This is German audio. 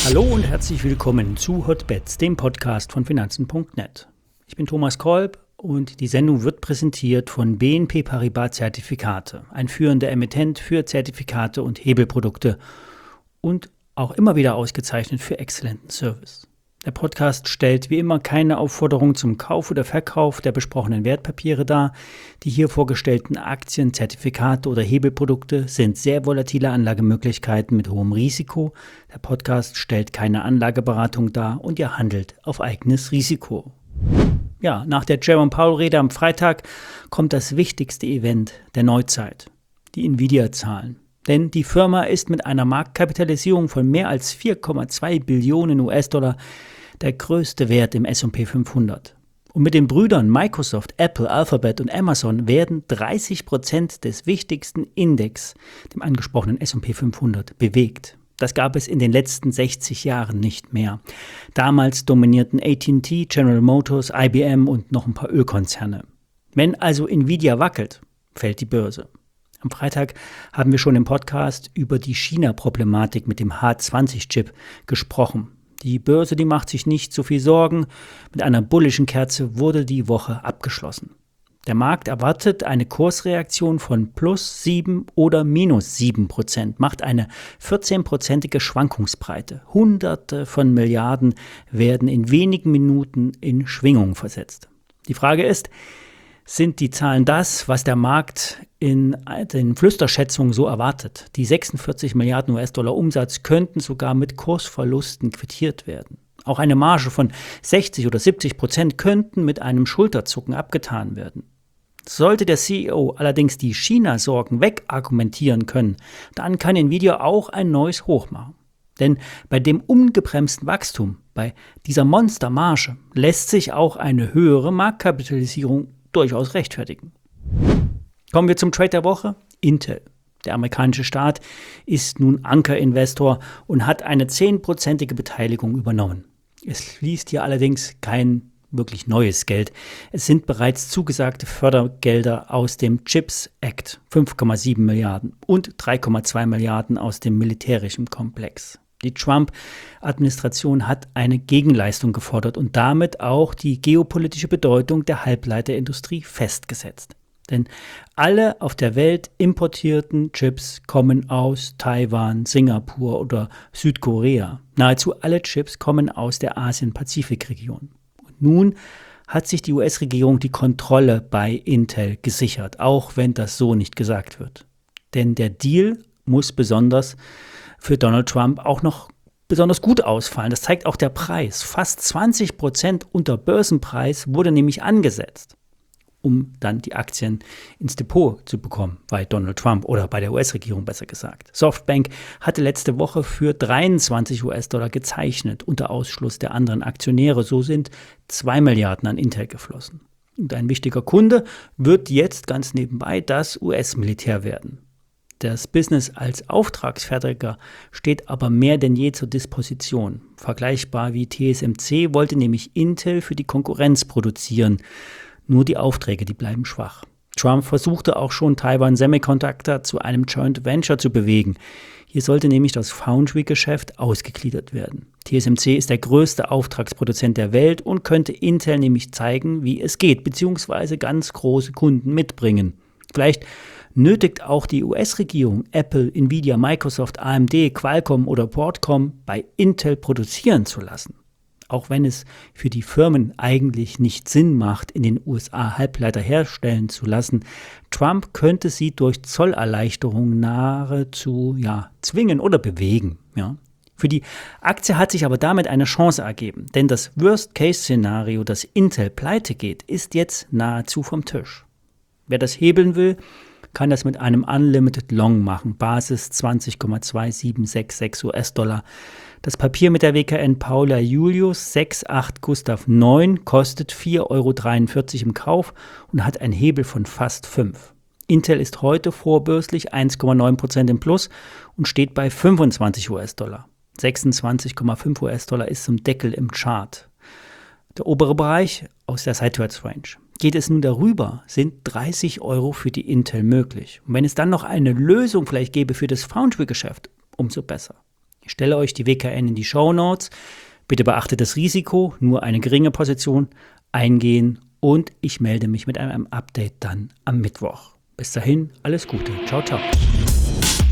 Hallo und herzlich willkommen zu Hotbets, dem Podcast von Finanzen.net. Ich bin Thomas Kolb und die Sendung wird präsentiert von BNP Paribas Zertifikate, ein führender Emittent für Zertifikate und Hebelprodukte und auch immer wieder ausgezeichnet für exzellenten Service. Der Podcast stellt wie immer keine Aufforderung zum Kauf oder Verkauf der besprochenen Wertpapiere dar. Die hier vorgestellten Aktien, Zertifikate oder Hebelprodukte sind sehr volatile Anlagemöglichkeiten mit hohem Risiko. Der Podcast stellt keine Anlageberatung dar und ihr handelt auf eigenes Risiko. Ja, nach der Jerome Powell-Rede am Freitag kommt das wichtigste Event der Neuzeit, die Nvidia-Zahlen. Denn die Firma ist mit einer Marktkapitalisierung von mehr als 4,2 Billionen US-Dollar der größte Wert im S&P 500. Und mit den Brüdern Microsoft, Apple, Alphabet und Amazon werden 30% des wichtigsten Index, dem angesprochenen S&P 500, bewegt. Das gab es in den letzten 60 Jahren nicht mehr. Damals dominierten AT&T, General Motors, IBM und noch ein paar Ölkonzerne. Wenn also Nvidia wackelt, fällt die Börse. Am Freitag haben wir schon im Podcast über die China-Problematik mit dem H20-Chip gesprochen. Die Börse, die macht sich nicht so viel Sorgen. Mit einer bullischen Kerze wurde die Woche abgeschlossen. Der Markt erwartet eine Kursreaktion von plus 7 oder minus 7%, macht eine 14%ige Schwankungsbreite. Hunderte von Milliarden werden in wenigen Minuten in Schwingung versetzt. Die Frage ist, sind die Zahlen das, was der Markt in den Flüsterschätzungen so erwartet? Die 46 Milliarden US-Dollar Umsatz könnten sogar mit Kursverlusten quittiert werden. Auch eine Marge von 60 oder 70% könnten mit einem Schulterzucken abgetan werden. Sollte der CEO allerdings die China-Sorgen wegargumentieren können, dann kann Nvidia auch ein neues Hoch machen. Denn bei dem ungebremsten Wachstum, bei dieser Monstermarge, lässt sich auch eine höhere Marktkapitalisierung durchaus rechtfertigen. Kommen wir zum Trade der Woche. Intel. Der amerikanische Staat ist nun Ankerinvestor und hat eine 10%ige Beteiligung übernommen. Es fließt hier allerdings kein wirklich neues Geld. Es sind bereits zugesagte Fördergelder aus dem CHIPS Act, 5,7 Milliarden und 3,2 Milliarden aus dem militärischen Komplex. Die Trump-Administration hat eine Gegenleistung gefordert und damit auch die geopolitische Bedeutung der Halbleiterindustrie festgesetzt. Denn alle auf der Welt importierten Chips kommen aus Taiwan, Singapur oder Südkorea. Nahezu alle Chips kommen aus der Asien-Pazifik-Region. Und nun hat sich die US-Regierung die Kontrolle bei Intel gesichert, auch wenn das so nicht gesagt wird. Denn der Deal muss besonders für Donald Trump auch noch besonders gut ausfallen. Das zeigt auch der Preis. Fast 20% unter Börsenpreis wurde nämlich angesetzt, um dann die Aktien ins Depot zu bekommen, bei Donald Trump oder bei der US-Regierung besser gesagt. Softbank hatte letzte Woche für 23 US-Dollar gezeichnet, unter Ausschluss der anderen Aktionäre. So sind 2 Milliarden an Intel geflossen. Und ein wichtiger Kunde wird jetzt ganz nebenbei das US-Militär werden. Das Business als Auftragsfertiger steht aber mehr denn je zur Disposition. Vergleichbar wie TSMC wollte nämlich Intel für die Konkurrenz produzieren. Nur die Aufträge, die bleiben schwach. Trump versuchte auch schon Taiwan Semiconductor zu einem Joint Venture zu bewegen. Hier sollte nämlich das Foundry-Geschäft ausgegliedert werden. TSMC ist der größte Auftragsproduzent der Welt und könnte Intel nämlich zeigen, wie es geht, beziehungsweise ganz große Kunden mitbringen. Vielleicht nötigt auch die US-Regierung Apple, Nvidia, Microsoft, AMD, Qualcomm oder Broadcom bei Intel produzieren zu lassen. Auch wenn es für die Firmen eigentlich nicht Sinn macht, in den USA Halbleiter herstellen zu lassen, Trump könnte sie durch Zollerleichterungen nahezu zwingen oder bewegen. Ja. Für die Aktie hat sich aber damit eine Chance ergeben, denn das Worst-Case-Szenario, dass Intel pleite geht, ist jetzt nahezu vom Tisch. Wer das hebeln will, kann das mit einem Unlimited Long machen, Basis 20,2766 US-Dollar. Das Papier mit der WKN Paula Julius 68 Gustav 9 kostet 4,43 € im Kauf und hat einen Hebel von fast 5. Intel ist heute vorbörslich 1,9% im Plus und steht bei 25 US-Dollar. 26,5 US-Dollar ist zum Deckel im Chart. Der obere Bereich aus der Sideways Range. Geht es nun darüber, sind 30 € für die Intel möglich. Und wenn es dann noch eine Lösung vielleicht gäbe für das Foundry-Geschäft, umso besser. Ich stelle euch die WKN in die Shownotes. Bitte beachtet das Risiko, nur eine geringe Position eingehen und ich melde mich mit einem Update dann am Mittwoch. Bis dahin, alles Gute. Ciao, ciao.